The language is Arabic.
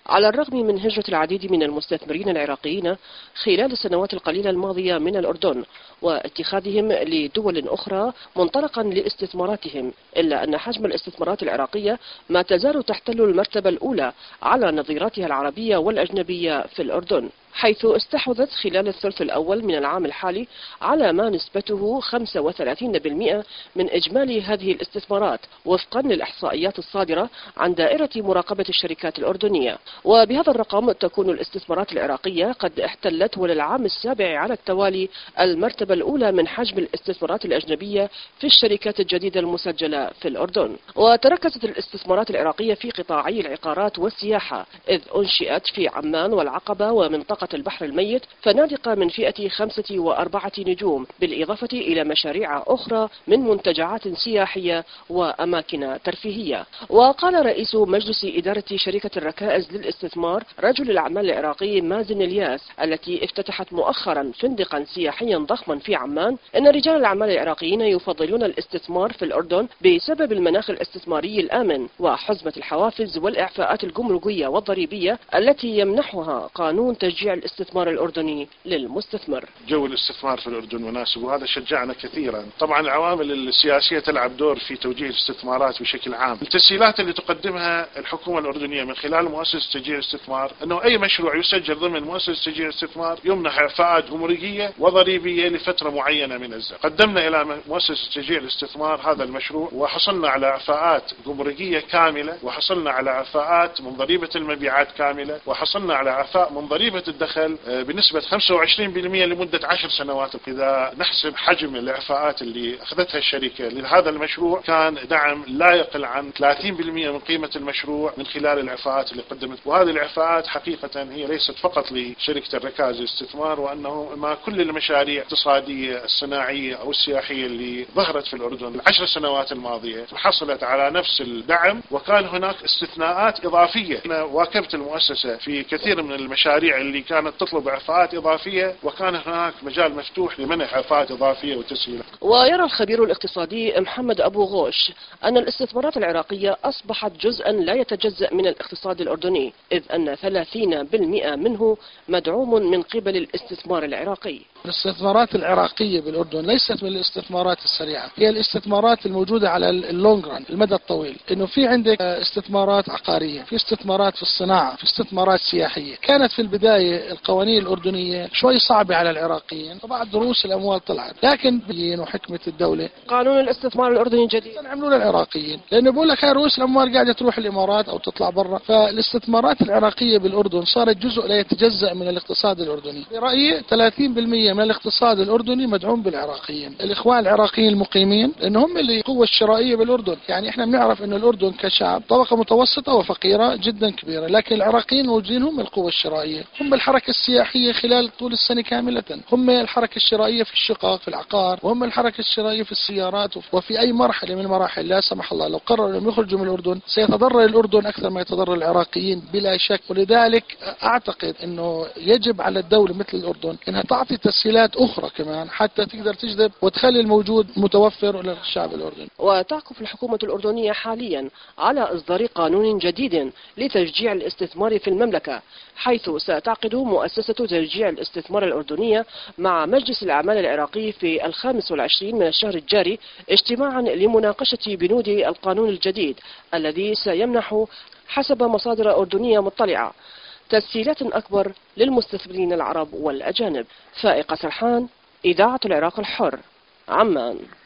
على الرغم من هجرة العديد من المستثمرين العراقيين خلال السنوات القليلة الماضية من الأردن واتخاذهم لدول أخرى منطلقا لاستثماراتهم، إلا أن حجم الاستثمارات العراقية ما تزال تحتل المرتبة الأولى على نظيراتها العربية والأجنبية في الأردن، حيث استحوذت خلال الثلث الأول من العام الحالي على ما نسبته 35% من إجمالي هذه الاستثمارات وفقا للإحصائيات الصادرة عن دائرة مراقبة الشركات الأردنية. وبهذا الرقم تكون الاستثمارات العراقية قد احتلت وللعام السابع على التوالي المرتبة الأولى من حجم الاستثمارات الأجنبية في الشركات الجديدة المسجلة في الأردن. وتركزت الاستثمارات العراقية في قطاعي العقارات والسياحة، إذ أنشئت في عمان والعقبة ومنطقة البحر الميت فنادق من فئة 5 و4 نجوم، بالإضافة إلى مشاريع أخرى من منتجعات سياحية وأماكن ترفيهية. وقال رئيس مجلس إدارة شركة الركائز للاستثمار رجل الأعمال العراقي مازن الياس التي افتتحت مؤخرا فندقا سياحيا ضخما في عمان، إن رجال الأعمال العراقيين يفضلون الاستثمار في الأردن بسبب المناخ الاستثماري الآمن وحزمة الحوافز والإعفاءات الجمركية والضريبية التي يمنحها قانون تشجيع الاستثمار الأردني للمستثمر. جو الاستثمار في الأردن مناسب وهذا شجعنا كثيرا. طبعا العوامل السياسية تلعب دور في توجيه الاستثمارات بشكل عام. التسهيلات اللي تقدمها الحكومة الأردنية من خلال مؤسسة تشجيع الاستثمار، أنه أي مشروع يسجل ضمن مؤسسة تشجيع الاستثمار يمنح إعفاءات جمركية وضريبية لفترة معينة من الزمن. قدمنا إلى مؤسسة تشجيع الاستثمار هذا المشروع وحصلنا على إعفاءات جمركية كاملة، وحصلنا على إعفاءات من ضريبة المبيعات كاملة، وحصلنا على إعفاء من ضريبة الدخل بنسبة 25% لمدة 10 سنوات. إذا نحسب حجم الإعفاءات اللي أخذتها الشركة لهذا المشروع كان دعم لا يقل عن 30% من قيمة المشروع من خلال الإعفاءات اللي قدمت. وهذه الإعفاءات حقيقة هي ليست فقط لشركة الركائز للاستثمار، وأنه مع كل المشاريع الاقتصادية الصناعية أو السياحية اللي ظهرت في الأردن ال10 سنوات الماضية حصلت على نفس الدعم، وكان هناك استثناءات إضافية. أنا واكبت المؤسسة في كثير من المشاريع اللي كانت تطلب إعفاءات إضافية، وكان هناك مجال مفتوح لمنح إعفاءات إضافية وتسهيلات. ويرى الخبير الاقتصادي محمد أبو غوش أن الاستثمارات العراقية أصبحت جزءا لا يتجزأ من الاقتصاد الأردني، إذ أن 30% منه مدعوم من قبل الاستثمار العراقي. الاستثمارات العراقية بالأردن ليست من الاستثمارات السريعة، هي الاستثمارات الموجودة على اللونج ران، المدى الطويل. إنه في عندك استثمارات عقارية، في استثمارات في الصناعة، في استثمارات سياحية. كانت في البداية القوانين الأردنية شوي صعبة على العراقيين، وبعد رؤوس الأموال طلعت، لكن بين وحكمة الدولة قانون الاستثمار الأردني الجديد عملوا للعراقيين، لأنه بقول لك هاي رؤوس الأموال قاعدة تروح الإمارات أو تطلع برا. فالاستثمارات العراقية بالأردن صارت جزء لا يتجزأ من الاقتصاد الأردني. برأيي 30% من الاقتصاد الأردني مدعوم بالعراقيين. الإخوان العراقيين المقيمين لأنه هم اللي قوة الشرائية بالأردن. يعني إحنا بنعرف إنه الأردن كشعب طبقة متوسطة وفقيرة جدا كبيرة، لكن العراقيين موجودين هم القوة الشرائية، هم الحركة السياحية خلال طول السنة كاملة، هم الحركة الشرائية في الشقق في العقار، وهم الحركة الشرائية في السيارات. وفي أي مرحلة من المراحل لا سمح الله لو قرروا أنهم يخرجوا من الأردن سيتضرر الأردن أكثر ما يتضرر العراقيين بلا شك. ولذلك أعتقد أنه يجب على الدولة مثل الأردن أنها تعطي تسهيلات أخرى كمان حتى تقدر تجذب وتخلي الموجود متوفر للشعب الأردني. وتعكف الحكومة الأردنية حاليا على إصدار قانون جديد لتشجيع الاستثمار في المملكة، حيث ستعقد مؤسسة تشجيع الاستثمار الأردنية مع مجلس الأعمال العراقي في 25 من الشهر الجاري اجتماعا لمناقشة بنود القانون الجديد الذي سيمنح حسب مصادر أردنية مطلعة تسهيلات أكبر للمستثمرين العرب والأجانب. فائقة سرحان، إذاعة العراق الحر، عمان.